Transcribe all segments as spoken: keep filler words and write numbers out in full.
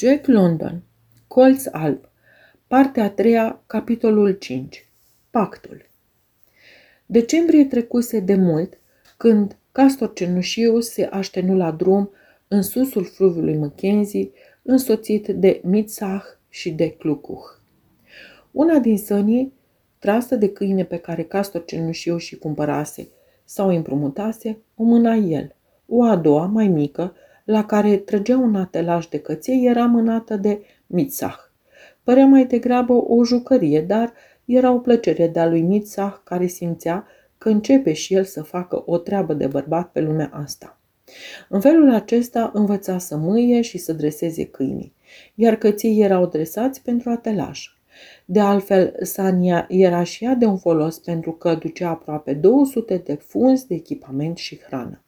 Jack London, Colț alb, partea a treia, capitolul cinci. Pactul. Decembrie trecuse de mult, când Castor Cenușiu se aștenu la drum în susul fluviului Mackenzie, însoțit de Mitsah și de Clucuh. Una din sănii, trasă de câine pe care Castor Cenușiu și cumpărase sau împrumutase, o mâna el. O a doua, mai mică, la care trăgea un atelaj de căței, era mânată de Mitsah. Părea mai degrabă o jucărie, dar era o plăcere de-a lui Mitsah, care simțea că începe și el să facă o treabă de bărbat pe lumea asta. În felul acesta învăța să mâie și să dreseze câinii, iar căței erau dresați pentru atelaj. De altfel, Sania era și ea de un folos pentru că ducea aproape două sute de funzi de echipament și hrană.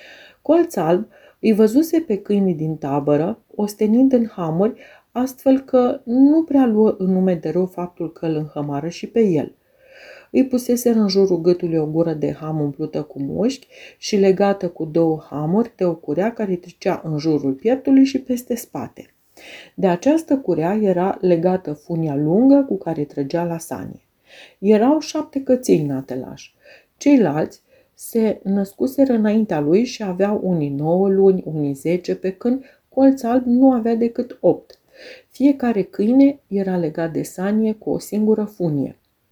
Colț alb îi văzuse pe câinii din tabără, ostenind în hamuri, astfel că nu prea luă în nume de rău faptul că îl înhămară și pe el. Îi pusese în jurul gâtului o gură de ham umplută cu mușchi și legată cu două hamuri de o curea care trecea în jurul pieptului și peste spate. De această curea era legată funia lungă cu care trăgea la sanie. Erau șapte căței în atelaj. Ceilalți se născuseră înaintea lui și aveau unii nouă luni, unii zece, pe când Colț alb nu avea decât opt. Fiecare câine era legat de sanie cu o singură funie.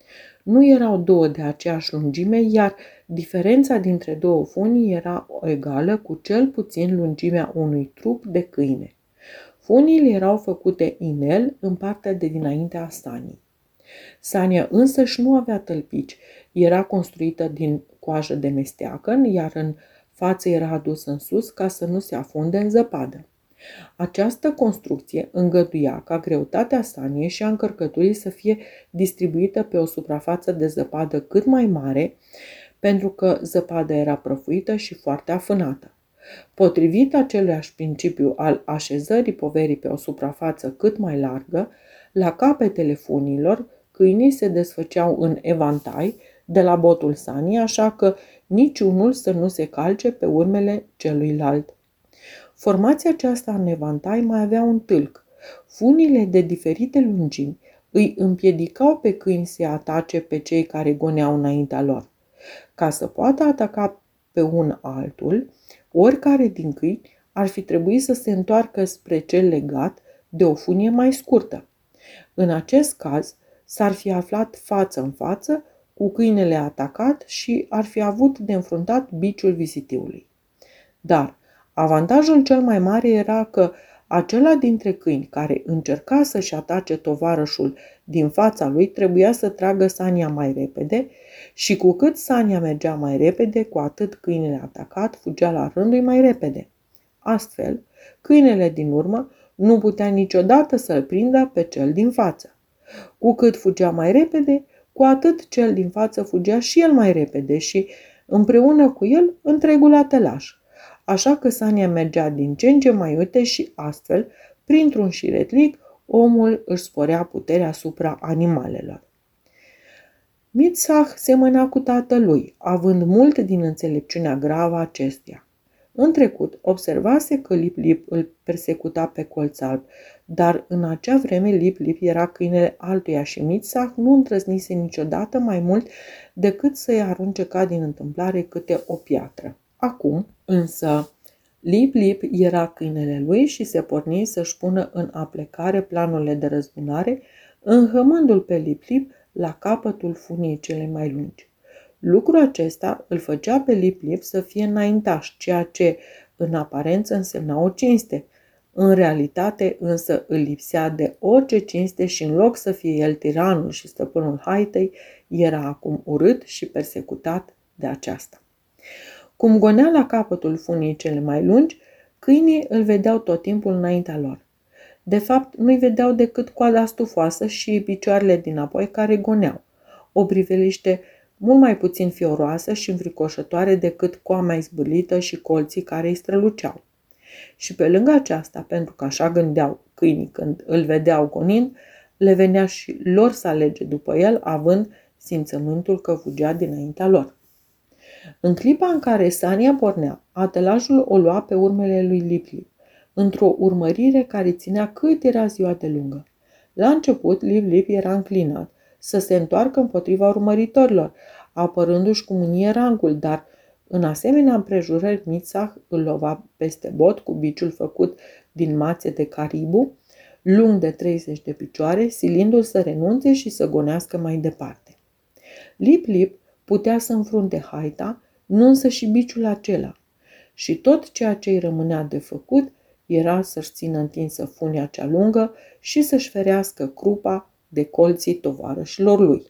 Nu erau două de aceeași lungime, iar diferența dintre două funii era egală cu cel puțin lungimea unui trup de câine. Funiile erau făcute inel în partea de dinainte a sanii. Sania însăși nu avea tălpici, era construită din coajă de mesteacăn, iar în față era adus în sus ca să nu se afunde în zăpadă. Această construcție îngăduia ca greutatea saniei și a încărcăturii să fie distribuită pe o suprafață de zăpadă cât mai mare, pentru că zăpada era prăfuită și foarte afânată. Potrivit aceluiași principiu al așezării poverii pe o suprafață cât mai largă, la capetele funilor, câinii se desfăceau în evantai de la botul saniei, așa că niciunul să nu se calce pe urmele celuilalt. Formația aceasta în evantai mai avea un tâlc. Funile de diferite lungimi îi împiedicau pe câini să atace pe cei care goneau înaintea lor. Ca să poată ataca pe un altul, oricare din câini ar fi trebuit să se întoarcă spre cel legat de o funie mai scurtă. În acest caz, s-ar fi aflat față în față cu câinele atacat și ar fi avut de înfruntat biciul vizitiului. Dar avantajul cel mai mare era că acela dintre câini care încerca să-și atace tovarășul din fața lui trebuia să tragă sania mai repede și cu cât sania mergea mai repede, cu atât câinele atacat fugea la rândul mai repede. Astfel, câinele din urmă nu putea niciodată să-l prindă pe cel din față. Cu cât fugea mai repede, cu atât cel din față fugea și el mai repede și, împreună cu el, întregul atelaj. Așa că sania mergea din ce în ce mai iute și astfel, printr-un șiretlic, omul își sporea puterea asupra animalelor. Mitsah semăna cu tatălui, având mult din înțelepciunea gravă acestuia. În trecut, observase că Lip Lip îl persecuta pe Colț alb, dar în acea vreme Lip Lip era câinele altuia și Mitsah nu îndrăznise niciodată mai mult decât să-i arunce ca din întâmplare câte o piatră. Acum, însă, Lip Lip era câinele lui și se porni să-și pună în aplecare planurile de răzbunare, înhămându-l pe Lip Lip la capătul funiei cele mai lungi. Lucrul acesta îl făcea pe Lip Lip să fie înaintaș, ceea ce în aparență însemna o cinste. În realitate însă îl lipsea de orice cinste și în loc să fie el tiranul și stăpânul haitei, era acum urât și persecutat de aceasta. Cum gonea la capătul funiei cele mai lungi, câinii îl vedeau tot timpul înaintea lor. De fapt, nu-i vedeau decât coada stufoasă și picioarele dinapoi care goneau, o priveliște mult mai puțin fioroasă și înfricoșătoare decât coama izbârlită și colții care îi străluceau. Și pe lângă aceasta, pentru că așa gândeau câinii când îl vedeau gonind, le venea și lor să alege după el, având simțământul că fugea dinaintea lor. În clipa în care sania pornea, atelajul o lua pe urmele lui Lip Lip. într-o urmărire care ținea cât era ziua de lungă. La început, Lip Lip era înclinat să se întoarcă împotriva urmăritorilor, apărându-și cu mânie rangul, dar în asemenea împrejurări Mițah îl lova peste bot cu biciul făcut din mațe de caribu, lung de treizeci de picioare, silindu-l să renunțe și să gonească mai departe. Lip Lip putea să înfrunte haita, nu însă și biciul acela. Și tot ceea ce îi rămânea de făcut era să-și țină întinsă funia cea lungă și să-și ferească crupa de colții tovarășilor lui.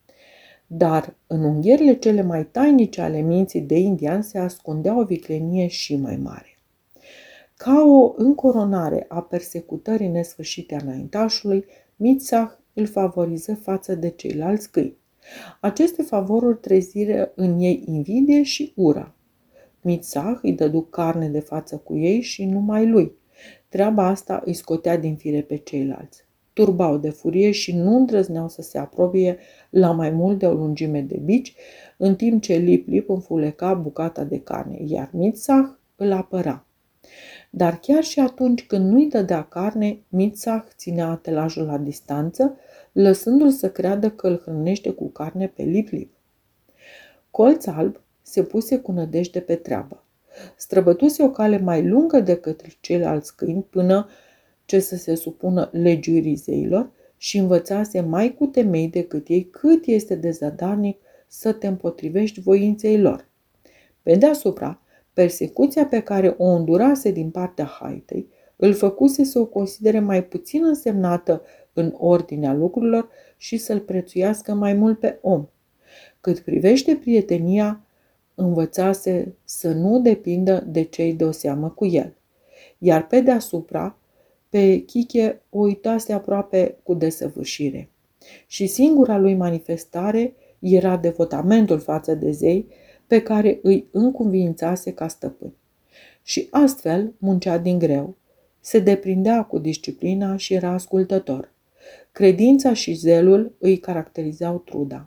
Dar în unghierile cele mai tainice ale minții de indian se ascundea o viclenie și mai mare. Ca o încoronare a persecutării nesfârșite a înaintașului, Mițah îl favoriză față de ceilalți câini. Aceste favoruri treziră în ei invidie și ură. Mițah îi dădu carne de față cu ei și numai lui. Treaba asta îi scotea din fire pe ceilalți. Turbau de furie și nu îndrăzneau să se apropie la mai mult de o lungime de bici, în timp ce Lip Lip înfuleca bucata de carne, iar Mițah îl apăra. Dar chiar și atunci când nu-i dădea carne, Mițah ținea atelajul la distanță, lăsându-l să creadă că îl hrănește cu carne pe Lip Lip. Colț Alb se puse cu nădejde pe treabă. Străbătuse o cale mai lungă decât ceilalți câini până ce să se supună legiuirii zeilor și învățase mai cu temei decât ei cât este de zadarnic să te împotrivești voinței lor. Pe deasupra, persecuția pe care o îndurase din partea haitei îl făcuse să o considere mai puțin însemnată în ordinea lucrurilor și să-l prețuiască mai mult pe om. Cât privește prietenia, învățase să nu depindă de cei de o seamă cu el. Iar pe deasupra, pe Chiche o uitase aproape cu desăvârșire. Și singura lui manifestare era devotamentul față de zei pe care îi încuviințase ca stăpân. Și astfel muncea din greu, se deprindea cu disciplina și era ascultător. Credința și zelul îi caracterizau truda.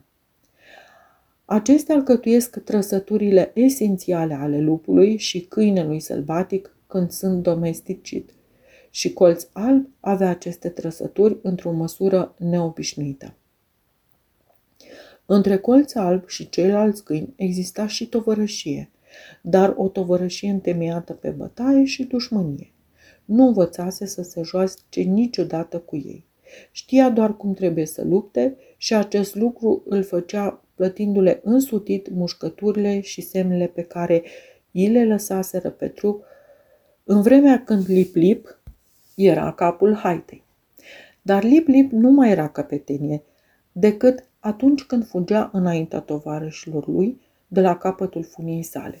Acestea alcătuiesc trăsăturile esențiale ale lupului și câinelui sălbatic când sunt domesticit. Și Colț Alb avea aceste trăsături într-o măsură neobișnuită. Între Colț Alb și ceilalți câini exista și tovărășie, dar o tovărășie întemeiată pe bătaie și dușmănie. Nu învățase să se joace niciodată cu ei. Știa doar cum trebuie să lupte și acest lucru îl făcea plătindu-le însutit mușcăturile și semnele pe care i le lăsaseră pe trup, în vremea când Lip Lip era capul haitei. Dar Lip Lip nu mai era căpetenie decât atunci când fugea înaintea tovarășilor lui de la capătul funiei sale,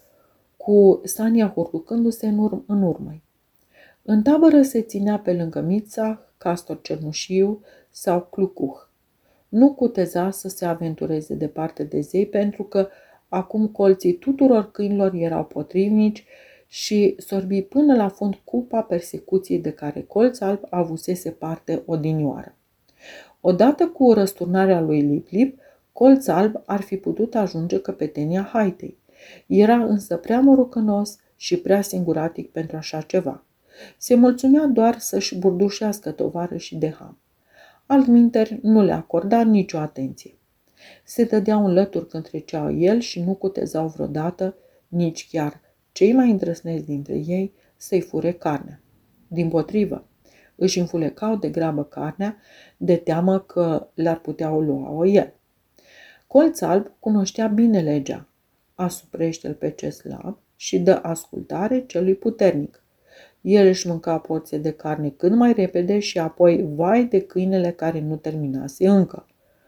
cu Sania hurducându-se în, urm- în urmă. În tabără se ținea pe lângă Mițah, Castor Cernușiu sau Clucuh. Nu cuteza să se aventureze departe de zei pentru că acum colții tuturor câinilor erau potrivnici și sorbi până la fund cupa persecuției de care Colț Alb avusese parte odinioară. Odată cu răsturnarea lui Lip Lip, Colț Alb ar fi putut ajunge căpetenia haitei. Era însă prea morocănos și prea singuratic pentru așa ceva. Se mulțumea doar să-și burdușească tovarășii de ham. Altminteri nu le acorda nicio atenție. Se dădeau în lături când treceau el și nu cutezau vreodată, nici chiar cei mai îndrăsneți dintre ei, să-i fure carnea. Dimpotrivă, își înfulecau de grabă carnea, de teamă că le-ar putea o lua-o el. Colț Alb cunoștea bine legea. Asuprește-l pe ce slab și dă ascultare celui puternic. El își mânca porție de carne cât mai repede și apoi vai de câinele care nu terminase încă.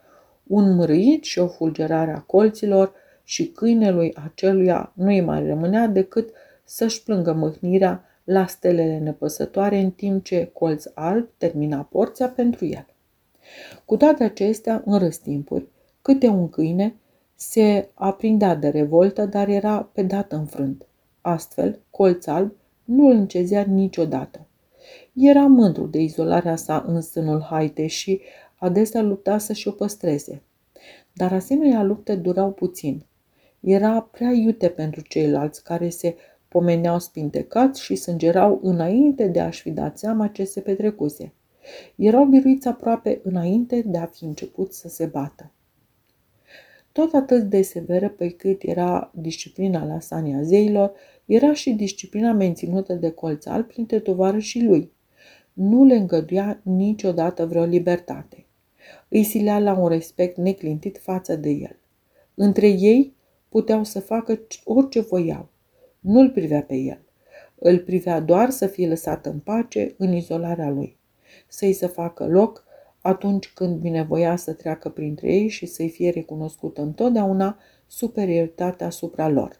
Un mârâit și o fulgerare a colților și câinelui aceluia nu îi mai rămânea decât să-și plângă mâhnirea la stelele nepăsătoare în timp ce Colț Alb termina porția pentru el. Cu toate acestea, în răstimpuri, câte un câine se aprindea de revoltă, dar era pe dată înfrânt. Astfel, Colț Alb nu îl încezea niciodată. Era mândru de izolarea sa în sânul haitei și adesea lupta să-și o păstreze. Dar asemenea lupte durau puțin. Era prea iute pentru ceilalți care se pomeneau spintecați și sângerau înainte de a-și fi dat seama ce se petrecuse. Erau biruiți aproape înainte de a fi început să se bată. Tot atât de severă pe cât era disciplina la Sania zeilor, era și disciplina menținută de Colț Alb printre tovarășii lui. Nu le îngăduia niciodată vreo libertate. Îi silea la un respect neclintit față de el. Între ei puteau să facă orice voiau. Nu-l privea pe el. Îl privea doar să fie lăsat în pace în izolarea lui. Să-i se facă loc atunci când binevoia să treacă printre ei și să-i fie recunoscută întotdeauna superioritatea asupra lor.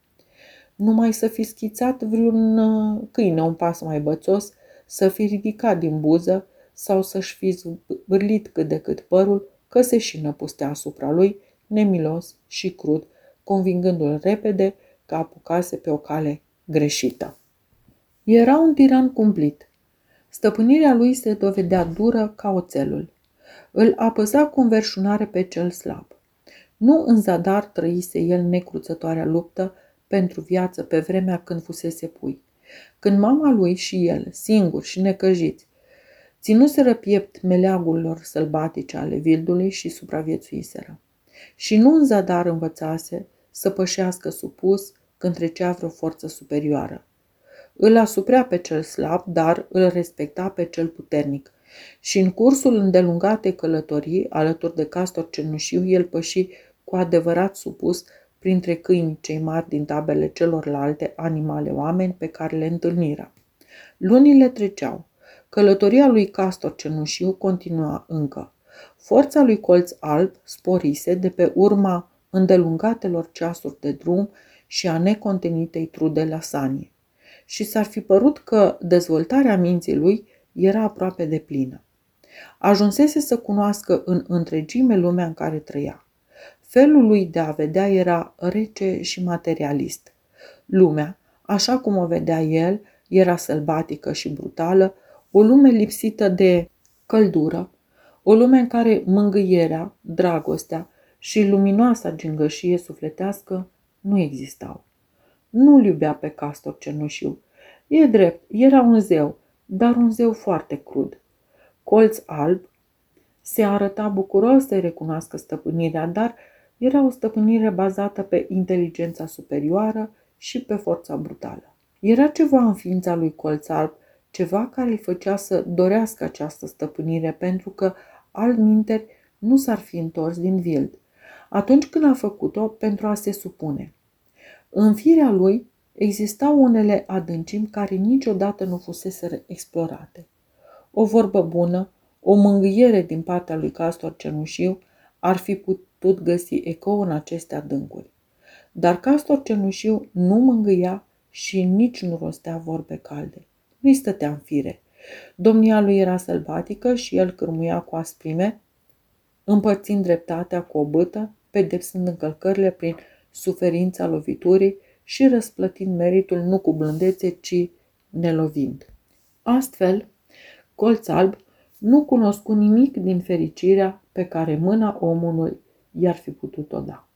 Numai să fi schițat vreun câine un pas mai bățos, să fi ridicat din buză sau să-și fi zvârlit cât de cât părul, că se și năpustea asupra lui, nemilos și crud, convingându-l repede că apucase pe o cale greșită. Era un tiran cumplit. Stăpânirea lui se dovedea dură ca oțelul. Îl apăsa cu înverșunare pe cel slab. Nu în zadar trăise el necruțătoarea luptă pentru viață pe vremea când fusese pui. Când mama lui și el, singuri și necăjiți, ținuseră piept meleagurilor sălbatice ale vildului și supraviețuiseră. Și nu în zadar învățase să pășească supus când trecea vreo forță superioară. Îl asuprea pe cel slab, dar îl respecta pe cel puternic. Și în cursul îndelungatei călătorii, alături de Castor Cenușiu, el păși cu adevărat supus printre câinii cei mari din tabele celorlalte animale oameni pe care le întâlniră. Lunile treceau. Călătoria lui Castor Cenușiu continua încă. Forța lui Colț Alb sporise de pe urma îndelungatelor ceasuri de drum și a necontenitei trude la Sanie. Și s-ar fi părut că dezvoltarea minții lui era aproape de plină. Ajunsese să cunoască în întregime lumea în care trăia. Felul lui de a vedea era rece și materialist. Lumea, așa cum o vedea el, era sălbatică și brutală, o lume lipsită de căldură, o lume în care mângâierea, dragostea și luminoasa gingășie sufletească nu existau. Nu-l iubea pe Castor Cenușiu. E drept, era un zeu, dar un zeu foarte crud. Colț Alb se arăta bucuros să-i recunoască stăpânirea, dar era o stăpânire bazată pe inteligența superioară și pe forța brutală. Era ceva în ființa lui Colț Alb, ceva care îi făcea să dorească această stăpânire, pentru că altminteri nu s-ar fi întors din vild, atunci când a făcut-o pentru a se supune. În firea lui existau unele adâncimi care niciodată nu fusese explorate. O vorbă bună, o mângâiere din partea lui Castor Cenușiu ar fi putut găsi ecou în aceste adâncuri. Dar Castor Cenușiu nu mângâia și nici nu rostea vorbe calde. Nu-i stătea în fire. Domnia lui era sălbatică și el cârmuia cu asprime, împărțind dreptatea cu o bâtă, pedepsând încălcările prin suferința loviturii și răsplătind meritul nu cu blândețe, ci nelovind. Astfel, Colț Alb nu cunoscu nimic din fericirea pe care mâna omului i-ar fi putut-o da.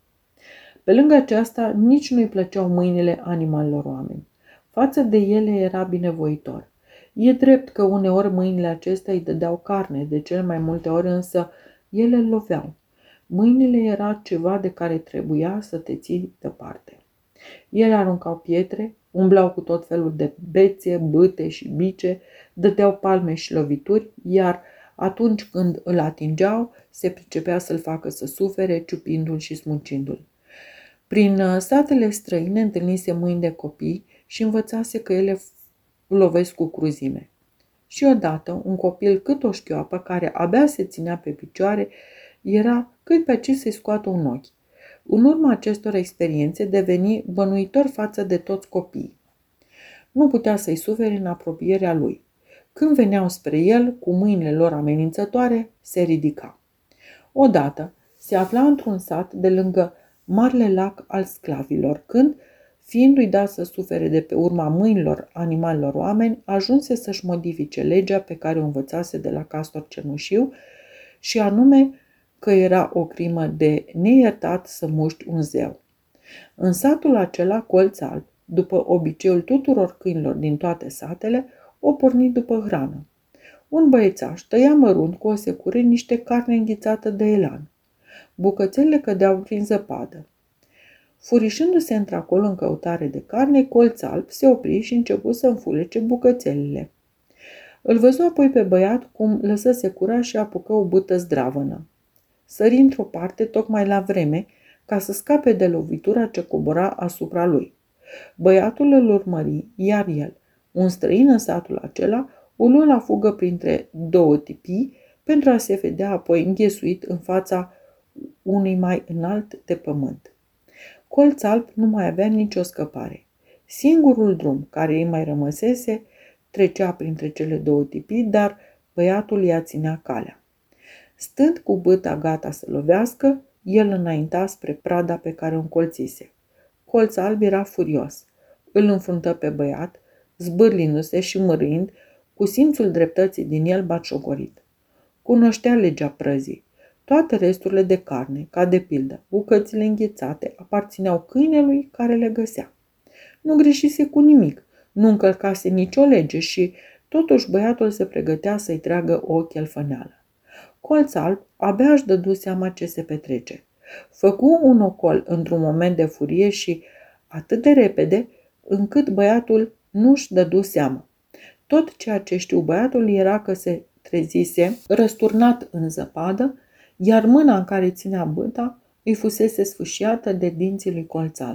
Pe lângă aceasta, nici nu-i plăceau mâinile animalelor oameni. Față de ele era binevoitor. E drept că uneori mâinile acestea îi dădeau carne, de cel mai multe ori însă ele îl loveau. Mâinile era ceva de care trebuia să te ții departe. Ele aruncau pietre, umblau cu tot felul de bețe, bâte și bice, dădeau palme și lovituri, iar atunci când îl atingeau, se pricepea să-l facă să sufere, ciupindu-l și smucindu-l. Prin satele străine întâlnise mâini de copii și învățase că ele lovesc cu cruzime. Și odată, un copil cât o șchioapă, care abia se ținea pe picioare, era cât pe ce să-i scoată un ochi. În urma acestor experiențe deveni bănuitor față de toți copiii. Nu putea să-i sufere în apropierea lui. Când veneau spre el, cu mâinile lor amenințătoare, se ridica. Odată se afla într-un sat de lângă marele lac al sclavilor, când, fiindu-i dat să sufere de pe urma mâinilor animalelor oameni, ajunse să-și modifice legea pe care o învățase de la Castor Cenușiu, și anume că era o crimă de neiertat să muști un zeu. În satul acela, Colț Alb, după obiceiul tuturor câinilor din toate satele, o porni după hrană. Un băiețaș tăia mărunt cu o secură niște carne înghițată de elan. Bucățelele cădeau prin zăpadă. Furișându-se într-acolo în căutare de carne, Colț Alb se opri și începu să înfulece bucățelele. Îl văzu apoi pe băiat cum lăsă secura și apucă o bâtă zdravănă. Sări într-o parte tocmai la vreme ca să scape de lovitura ce cobora asupra lui. Băiatul îl urmări, iar el, un străin în satul acela, o luă la fugă printre două tipii pentru a se vedea apoi înghesuit în fața unui mai înalt de pământ. Colț Alb nu mai avea nicio scăpare. Singurul drum care îi mai rămăsese trecea printre cele două tipii, dar băiatul i-a ținea calea. Stând cu bâta gata să lovească, el înainta spre prada pe care o încolțise. Colț Alb era furios. Îl înfruntă pe băiat, zbârlindu-se și mărâind, cu simțul dreptății din el batșogorit. Cunoștea legea prăzii. Toate resturile de carne, ca de pildă bucățile înghețate, aparțineau câinelui care le găsea. Nu greșise cu nimic, nu încălcase nicio lege și, totuși, băiatul se pregătea să-i tragă o chelfăneală. Colț Alb abia își dădu seama ce se petrece. Făcu un ocol într-un moment de furie și atât de repede, încât băiatul nu-și dădu seama. Tot ceea ce știu băiatul era că se trezise răsturnat în zăpadă, iar mâna în care ținea bâta îi fusese sfâșiată de dinții lui Colț Alb.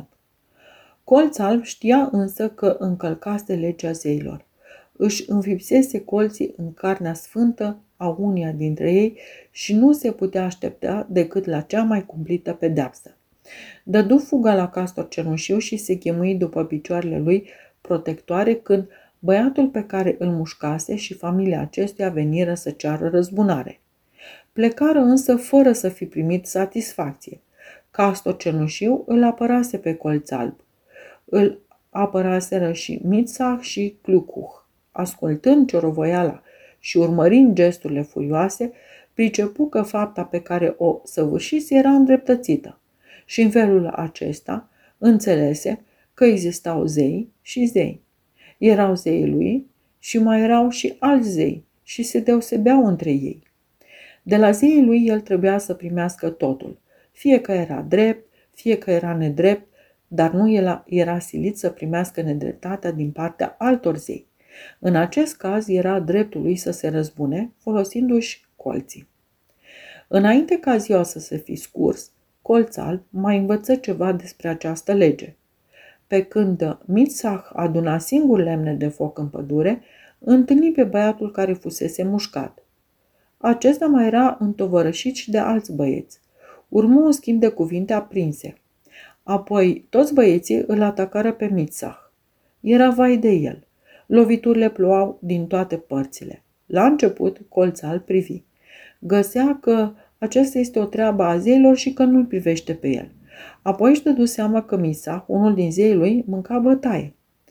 Colț Alb știa însă că încălcase legea zeilor. Își învipsese colții în carnea sfântă a uneia dintre ei și nu se putea aștepta decât la cea mai cumplită pedeapsă. Dădu fuga la Castor Cenușiu și se chemui după picioarele lui protectoare când băiatul pe care îl mușcase și familia acestuia veniră să ceară răzbunare. Plecară însă fără să fi primit satisfacție. Castor Cenușiu îl apărase pe Colț Alb. Îl apăraseră și Mițah și Clucuh. Ascultând ciorovăiala și urmărind gesturile furioase, pricepu că fapta pe care o săvârșise era îndreptățită și în felul acesta înțelese că existau zei și zei. Erau zeii lui și mai erau și alți zei și se deosebeau între ei. De la zeii lui el trebuia să primească totul, fie că era drept, fie că era nedrept, dar nu el era silit să primească nedreptatea din partea altor zei. În acest caz era dreptul lui să se răzbune, folosindu-și colții. Înainte ca ziua să se fi scurs, Colț Alb mai învăță ceva despre această lege. Pe când Mițah aduna singur lemne de foc în pădure, întâlni pe băiatul care fusese mușcat. Acesta mai era întovărășit și de alți băieți. Urmă un schimb de cuvinte aprinse. Apoi toți băieții îl atacară pe Mițah. Era vai de el. Loviturile plouau din toate părțile. La început, Colț Alb privi. Găsea că aceasta este o treabă a zeilor și că nu-l privește pe el. Apoi își dădu seama că Mițah, unul din zeii lui, mânca bătaie.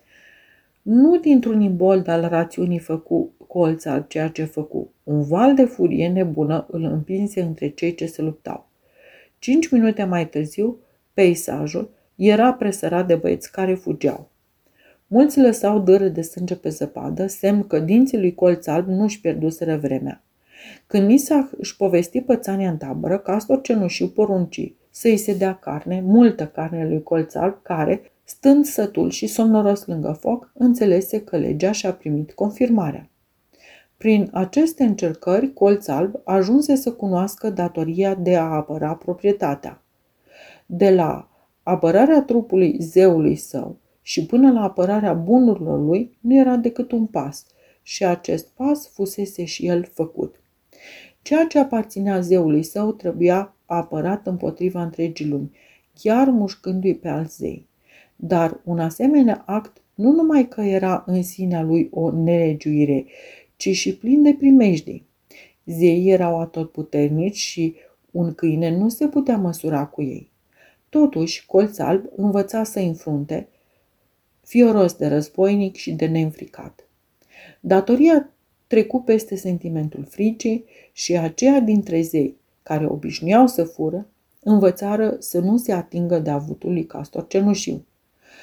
Nu dintr-un imbold al rațiunii făcu Colț Alb ceea ce făcu. Un val de furie nebună îl împinse între cei ce se luptau. Cinci minute mai târziu, peisajul era presărat de băieți care fugeau. Mulți lăsau dâră de sânge pe zăpadă, semn că dinții lui Colț Alb nu-și pierduseră vremea. Când Mițah își povesti pățania în tabără, Castor Cenușiu porunci să-i se dea carne, multă carne lui Colț Alb, care, stând sătul și somnoros lângă foc, înțelese că legea și-a primit confirmarea. Prin aceste încercări, Colț Alb ajunse să cunoască datoria de a apăra proprietatea. De la apărarea trupului zeului său și până la apărarea bunurilor lui nu era decât un pas și acest pas fusese și el făcut. Ceea ce aparținea zeului său trebuia apărat împotriva întregii lumi, chiar mușcându-i pe alți zei. Dar un asemenea act nu numai că era în sinea lui o nelegiuire, ci și plin de primejdii. Zeii erau atotputernici și un câine nu se putea măsura cu ei. Totuși, Colț Alb învăța să înfrunte, fioros de războinic și de neînfricat. Datoria trecu peste sentimentul fricii și aceia dintre zei care obișnuiau să fură, învățară să nu se atingă de avutul lui Castor Cenușiu.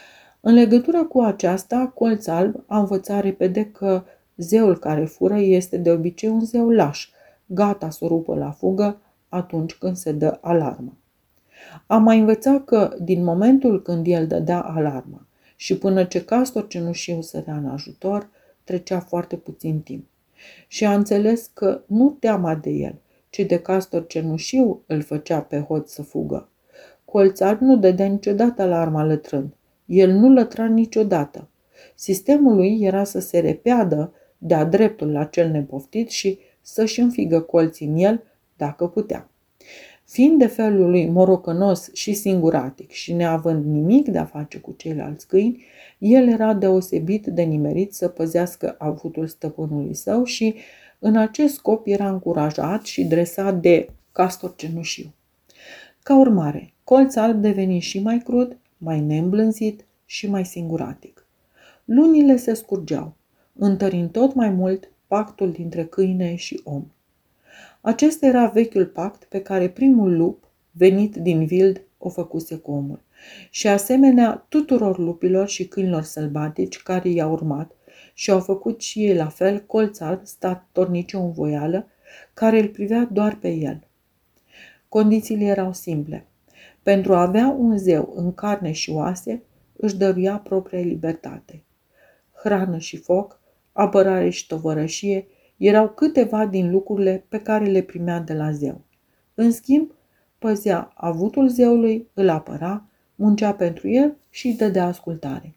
În legătură cu aceasta, Colț Alb a învățat repede că zeul care fură este de obicei un zeu laș, gata să o rupă la fugă atunci când se dă alarmă. A mai învățat că, din momentul când el dădea alarma și până ce Castor Cenușiu sărea în ajutor, trecea foarte puțin timp. Și a înțeles că nu teama de el, ci de Castor Cenușiu îl făcea pe hoț să fugă. Colț Alb nu dădea niciodată alarma lătrând. El nu lătra niciodată. Sistemul lui era să se repeadă de-a dreptul la cel nepoftit și să-și înfigă colții în el, dacă putea. Fiind de felul lui morocănos și singuratic și neavând nimic de a face cu ceilalți câini, el era deosebit de nimerit să păzească avutul stăpânului său și în acest scop era încurajat și dresat de Castor Cenușiu. Ca urmare, Colț Alb deveni și mai crud, mai neîmblânzit și mai singuratic. Lunile se scurgeau, întărind tot mai mult pactul dintre câine și om. Acesta era vechiul pact pe care primul lup, venit din Vild, o făcuse cu omul. Și asemenea tuturor lupilor și câinilor sălbatici care i-au urmat și au făcut și ei la fel, Colț Alb sta tornice în voială, care îl privea doar pe el. Condițiile erau simple. Pentru a avea un zeu în carne și oase, își dăruia propria libertate. Hrană și foc, apărare și tovărășie erau câteva din lucrurile pe care le primea de la zeu. În schimb, păzea avutul zeului, îl apăra, muncea pentru el și îi dădea ascultare.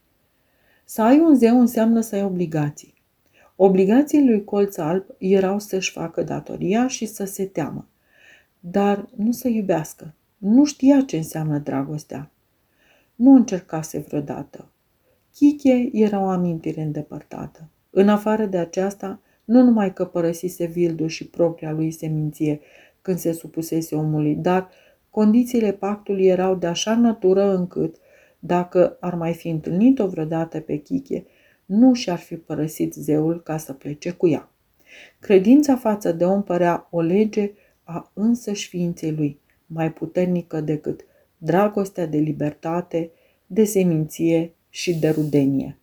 Să ai un zeu înseamnă să ai obligații. Obligațiile lui Colț Alb erau să-și facă datoria și să se teamă, dar nu să iubească. Nu știa ce înseamnă dragostea. Nu încercase vreodată. Chiche era o amintire îndepărtată. În afară de aceasta, nu numai că părăsise Vildul și propria lui seminție când se supusese omului, dar condițiile pactului erau de așa natură încât, dacă ar mai fi întâlnit-o vreodată pe Chiche, nu și-ar fi părăsit zeul ca să plece cu ea. Credința față de om părea o lege a însăși ființei lui, mai puternică decât dragostea de libertate, de seminție și de rudenie.